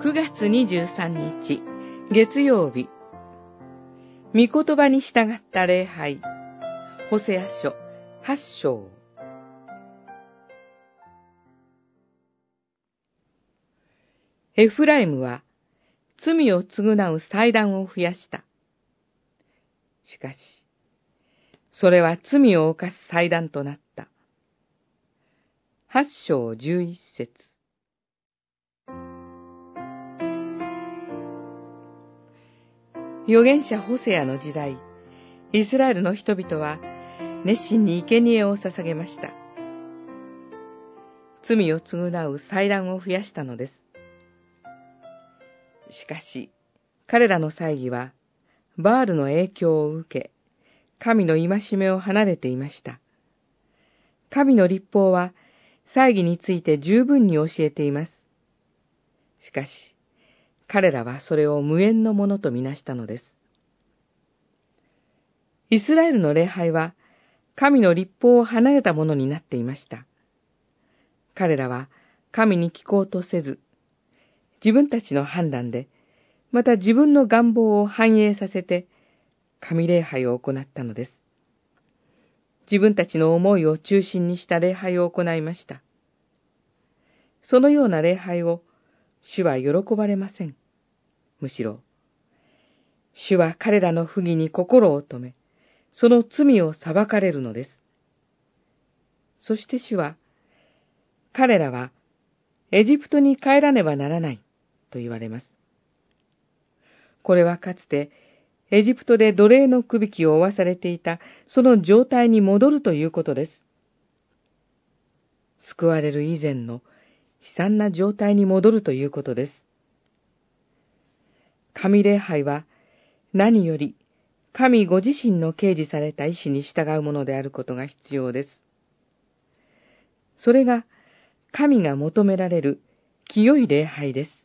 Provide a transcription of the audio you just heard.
9月23日、月曜日。御言葉に従った礼拝。ホセア書8章。エフライムは罪を償う祭壇を増やした。しかし、それは罪を犯す祭壇となった。8章11節。預言者ホセアの時代、イスラエルの人々は熱心に生贄を捧げました。罪を償う祭壇を増やしたのです。しかし、彼らの祭儀はバールの影響を受け、神の戒めを離れていました。神の律法は祭儀について十分に教えています。しかし、彼らはそれを無縁のものとみなしたのです。イスラエルの礼拝は神の律法を離れたものになっていました。彼らは神に聞こうとせず、自分たちの判断で、また自分の願望を反映させて、神礼拝を行ったのです。自分たちの思いを中心にした礼拝を行いました。そのような礼拝を主は喜ばれません。むしろ、主は彼らの不義に心を止め、その罪を裁かれるのです。そして主は、彼らはエジプトに帰らねばならないと言われます。これはかつてエジプトで奴隷の区引きを負わされていたその状態に戻るということです。救われる以前の悲惨な状態に戻るということです。神礼拝は何より神ご自身の掲示された意志に従うものであることが必要です。それが神が求められる清い礼拝です。